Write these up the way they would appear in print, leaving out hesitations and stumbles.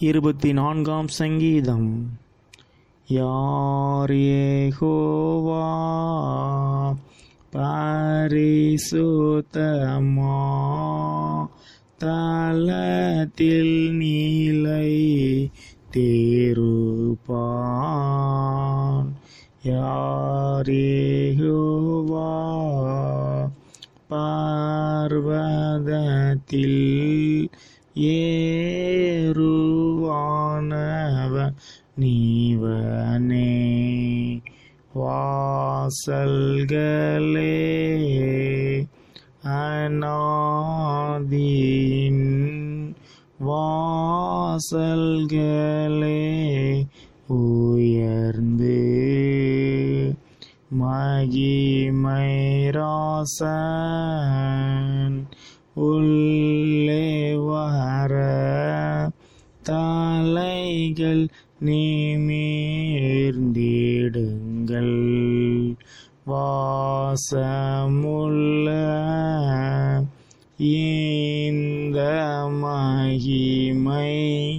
24 சங்கீதம். யார் யெகோவா பரிசுத்தமா தலத்தில் நிலை தேறுபான். யார் யெகோவா பர்வதத்தில் ஏறுவானவன் நீவனே. வாசல்களே அநாதியின் வாசல்களே உயர்ந்து மகிமை ராசன் உள்ளே வர தலைகள் நிமிர்ந்திடுங்கள். வாசமுள்ள இந்த மகிமை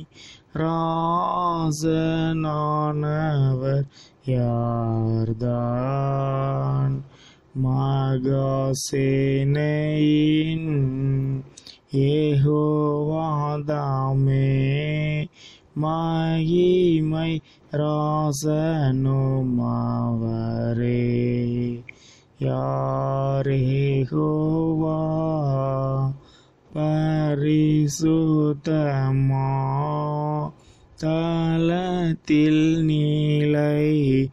ராசனானவர் யார்தான்? மகாசேனையின் யெகோவாதாமே மகிமை ராசனுமாவரே. யார் யெகோவா பரிசுத்தமா தலத்தில் நிலை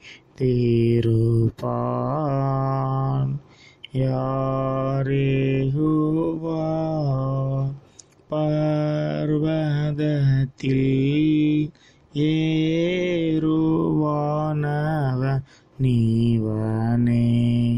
தேறுபான். யார் யெகோவா பர்வதத்தில் ஏறுவானவன் நீவனே.